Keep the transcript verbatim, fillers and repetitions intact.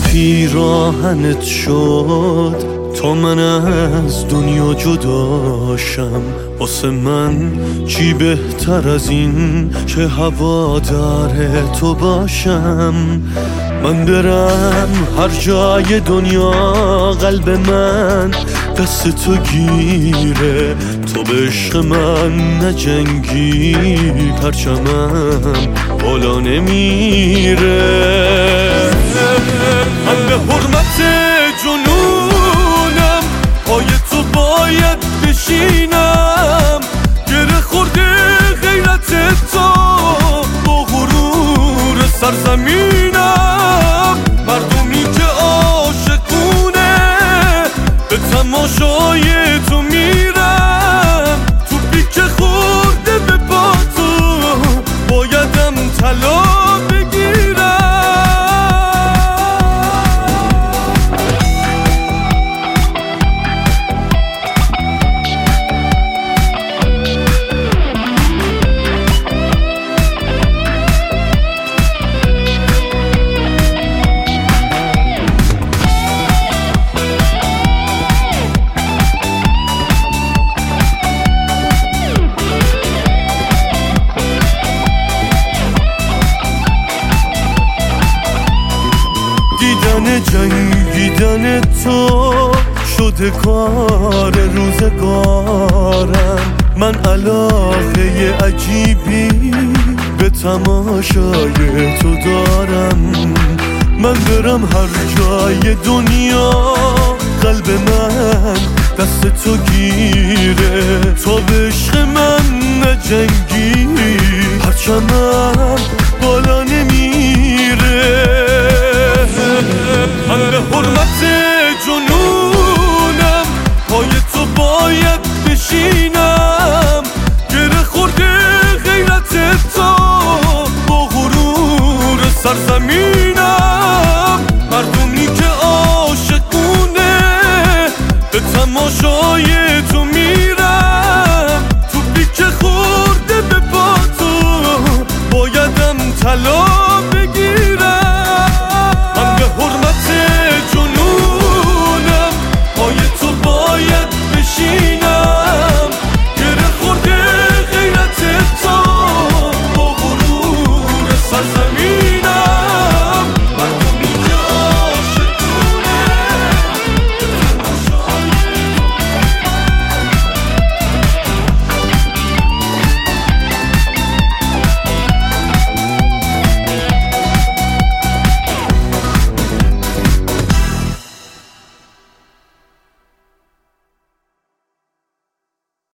پیراهنت شد تا من از دنیا جداشم. واسه من چی بهتر از این که هوادار تو باشم. من برم هر جای دنیا قلب من دست تو گیره. تو به عشق من نجنگی پرچمم بالا نمیره. من به حرمت جنونم پای تو باید بشینم. گره خورده غیرت تو با غرور سرزمینم. مردمی که عاشقونه به تماشای تو میرم. توپی که خورده به پا تو بایدم طلا بگیرم. دیدن جنگیدن تو شده کار روزگارم. من علاقه عجیبی به تماشای تو دارم. من برم هر جای دنیا قلب من دست تو گیره. تا به عشق من نجنگی پرچمم بالا نمیره. من به حرمت جنونم پای تو باید بشینم. گره خورده غیرت تو با غرور سرزمینم. مردمی که عاشقونه به تماشای تو